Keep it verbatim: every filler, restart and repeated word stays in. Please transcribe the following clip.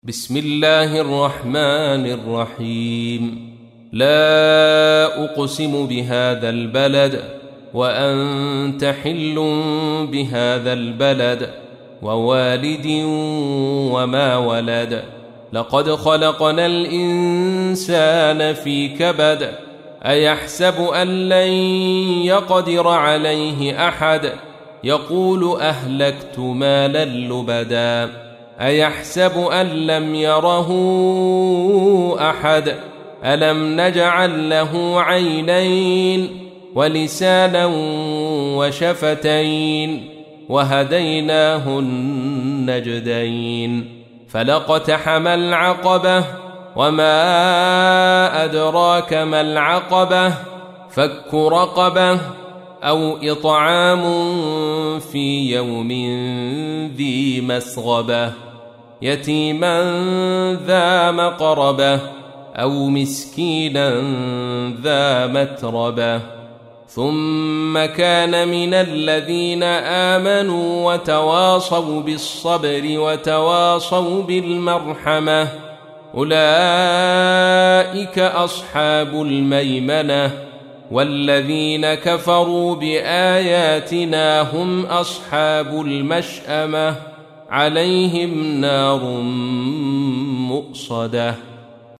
بسم الله الرحمن الرحيم. لا أقسم بهذا البلد وأنت حل بهذا البلد ووالد وما ولد. لقد خلقنا الإنسان في كبد. أيحسب أن لن يقدر عليه أحد. يقول أهلكت مالا لبدا. أيحسب أن لم يره أحد. ألم نجعل له عينين ولسانا وشفتين وهديناه النجدين. فلاقتحم العقبة وما أدراك ما العقبة. فك رقبة أو إطعام في يوم ذي مسغبة يتيما ذا مقربة أو مسكينا ذا متربة. ثم كان من الذين آمنوا وتواصوا بالصبر وتواصوا بالمرحمة أولئك أصحاب الميمنة. والذين كفروا بآياتنا هم أصحاب المشأمة عليهم نار مؤصدة.